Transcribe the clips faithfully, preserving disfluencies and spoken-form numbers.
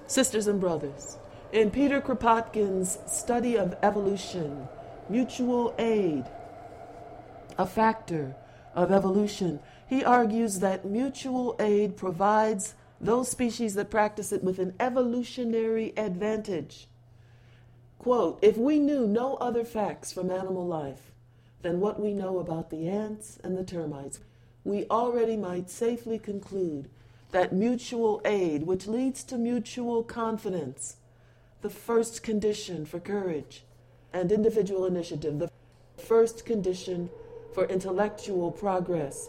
Sisters and brothers, in Peter Kropotkin's study of evolution, mutual aid, a factor of evolution, he argues that mutual aid provides those species that practice it with an evolutionary advantage. Quote, if we knew no other facts from animal life than what we know about the ants and the termites, we already might safely conclude that mutual aid, which leads to mutual confidence, the first condition for courage and individual initiative, the first condition for intellectual progress.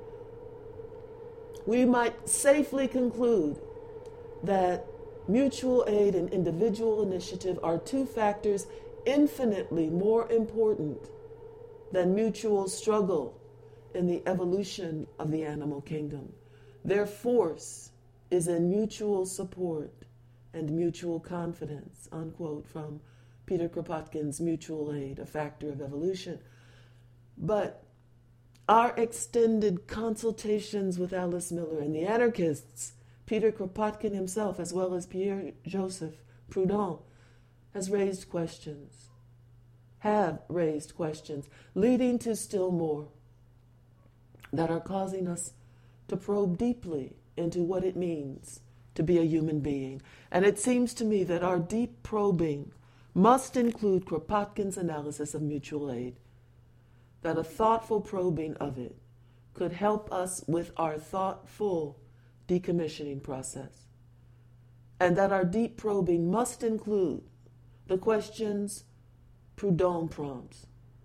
We might safely conclude that mutual aid and individual initiative are two factors infinitely more important than mutual struggle in the evolution of the animal kingdom. Their force is in mutual support and mutual confidence, unquote, from Peter Kropotkin's Mutual Aid, a Factor of Evolution. But our extended consultations with Alice Miller and the anarchists, Peter Kropotkin himself, as well as Pierre-Joseph Proudhon, has raised questions, have raised questions, leading to still more that are causing us to probe deeply into what it means to be a human being. And it seems to me that our deep probing must include Kropotkin's analysis of mutual aid, that a thoughtful probing of it could help us with our thoughtful decommissioning process, and that our deep probing must include the questions Proudhon prompts.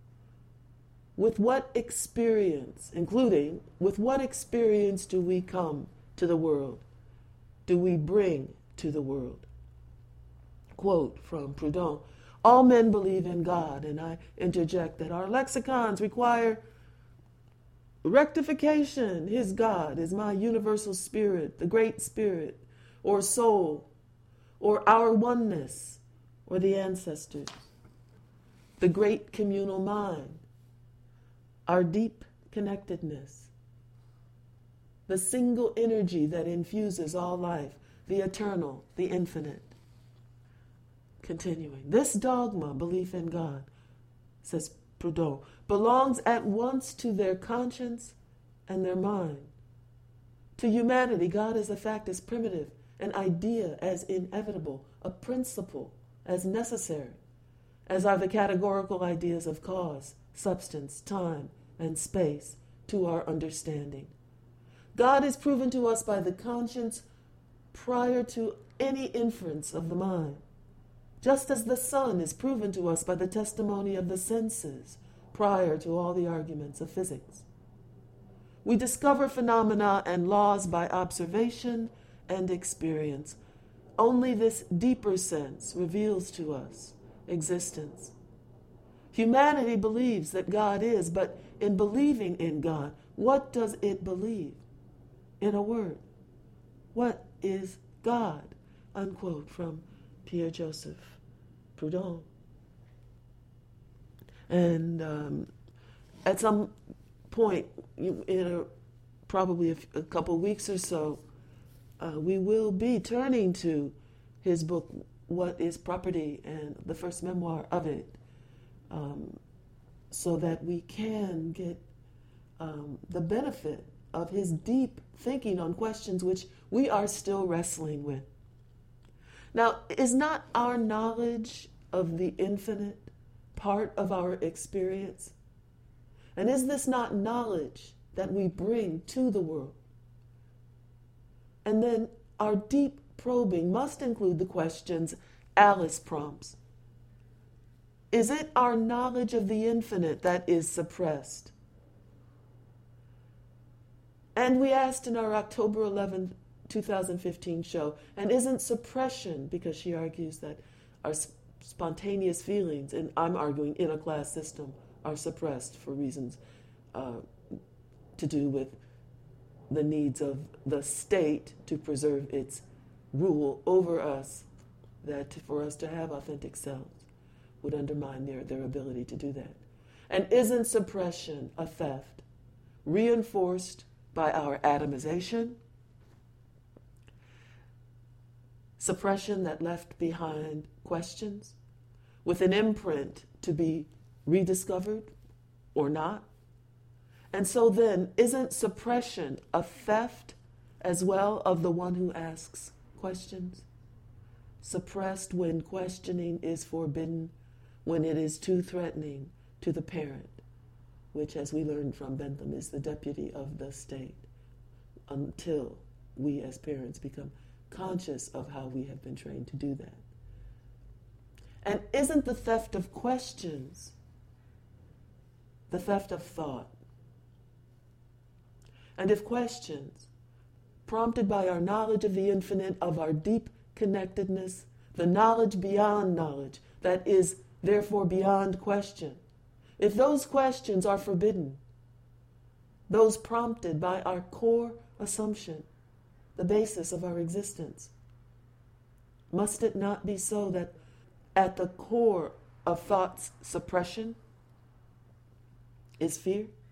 With what experience, including with what experience do we come to the world, do we bring to the world? Quote from Proudhon, all men believe in God, and I interject that our lexicons require rectification. His God is my universal spirit, the great spirit, or soul, or our oneness, or the ancestors, the great communal mind, our deep connectedness, the single energy that infuses all life, the eternal, the infinite. Continuing, this dogma, belief in God, says Proudhon, belongs at once to their conscience and their mind. To humanity, God as a fact is primitive, an idea as inevitable, a principle as necessary, as are the categorical ideas of cause, substance, time, and space to our understanding. God is proven to us by the conscience prior to any inference of the mind, just as the sun is proven to us by the testimony of the senses prior to all the arguments of physics. We discover phenomena and laws by observation and experience. Only this deeper sense reveals to us existence. Humanity believes that God is, but in believing in God, what does it believe? In a word, what is God? Unquote from Pierre-Joseph Proudhon. And um, at some point, in a, probably a, f- a couple weeks or so, uh, we will be turning to his book, What is Property, and the first memoir of it, um, so that we can get um, the benefit of his deep thinking on questions which we are still wrestling with. Now, is not our knowledge of the infinite part of our experience? And is this not knowledge that we bring to the world? And then our deep probing must include the questions Alice prompts. Is it our knowledge of the infinite that is suppressed? And we asked in our October eleventh, twenty fifteen show, and isn't suppression, because she argues that our sp- spontaneous feelings, and I'm arguing in a class system, are suppressed for reasons uh, to do with the needs of the state to preserve its rule over us, that for us to have authentic selves would undermine their, their ability to do that. And isn't suppression a theft reinforced by our atomization? suppression that left behind questions with an imprint to be rediscovered or not? And so then, isn't suppression a theft as well of the one who asks questions? Suppressed when questioning is forbidden, when it is too threatening to the parent, which, as we learned from Bentham, is the deputy of the state, until we as parents become conscious of how we have been trained to do that. And isn't the theft of questions the theft of thought? And if questions, prompted by our knowledge of the infinite, of our deep connectedness, the knowledge beyond knowledge, that is therefore beyond question, if those questions are forbidden, those prompted by our core assumption, the basis of our existence, must it not be so that at the core of thought's suppression is fear?